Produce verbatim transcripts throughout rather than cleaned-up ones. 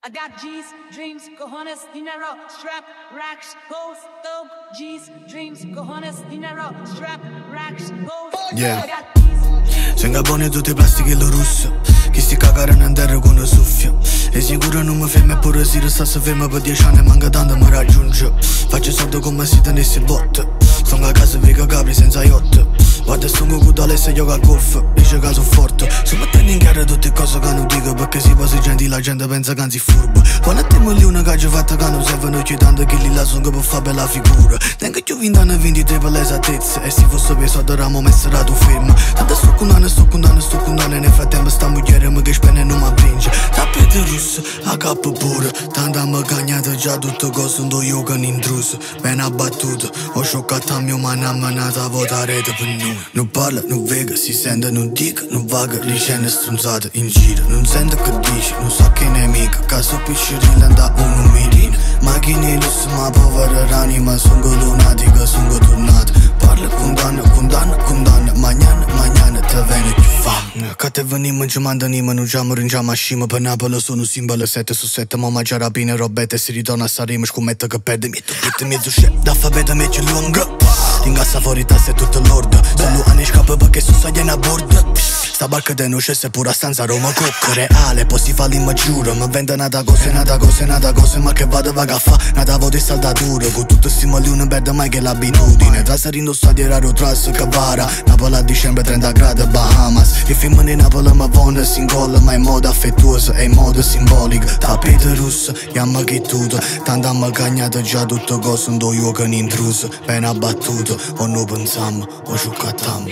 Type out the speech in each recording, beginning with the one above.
I got G's, dreams, cojones, dinero, strap, racks, goals, dope, G's, dreams, cojones, dinero, strap, racks, goals, yeah. Singapore tutte plastiche e lo russo, chi si cagano in terra con una suffia. E sicuro non mi fermo, pure se restasse fermo per dieci anni manca tanto mi raggiunge. Faccio soldi come se tenessi botte, sono a casa vega capri senza yacht. Guarda sono con l'Alessia e gioca al golf, dice che sono forte. Se mettendo in chiaro tutte cose che non dico, perché si passa gentile la gente pensa che anzi furbo. Quando te mi lì una caccia fatta che non serve, non ci tanto che lì la sono per fare bella figura. Tengo più venti anni ventitré per l'esattezza, e se fosse per soldi ramo messera tu ferma. Tanto sto contando, sto contando, sto contando, e nel frattempo sta moglie mi che spende non mi vince. Tappete russo, a capo pure, tanto mi cagnate già tutte cose, non do io che un intruso. Ben abbattuto, ho scioccato a mio mano, ma nata a votare per noi. Non parla, non vega, si sente, non dica, non vaga, ricene stronzate in giro. Non sente che dice, non so che nemica, caso piscerilla da uno mirino. Macchine lusso, ma povera ranima, sono lunatica, sono tornata. Parla, condanna, condanna, condanna, mañana, mañana te viene più fame. Che te venimo, ci mandanimo, non ci ringiamo a scima. Per Napoli sono simbolo sette su sette, ma mangia rapine, robette, si ritorna a Saremo, scommetto che perde, mi tu mezzo chef, d'alfabeto me ci lunga. Ingassa fuori tasse e tutto l'ordo, solo anni scappa perché su sai a bordo. Sta barca de non c'è se pure a stanza Roma cocco reale, poi si fa l'immaggiuro. Ma vende nata cose, nata cose, nata cose, ma che vado vaga a fa, nata voto e saldatura. Con tutto sti molli non perde mai che l'abitudine. Traseri indossati raro tras che vara, Napoli a dicembre trenta gradi Bahamas. Il film di Napoli ma vonda si incolla, ma in modo affettuoso e in modo simbolico. Tapete russo, yamma che tutto, tanto amma cagnato già tutto cosa, non do io che un intruso. Ben abbattuto, o non pensammo, o ciuccattammo.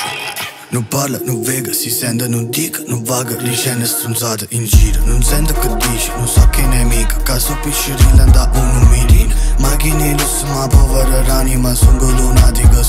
Non parla, non vega, si sente, non dica, non vaga, ricene stronzate in giro. Non sente che dice, non so che nemica, caso piscerilla da uno mirino. Macchine lusso, ma povera ranima, sono lunatica,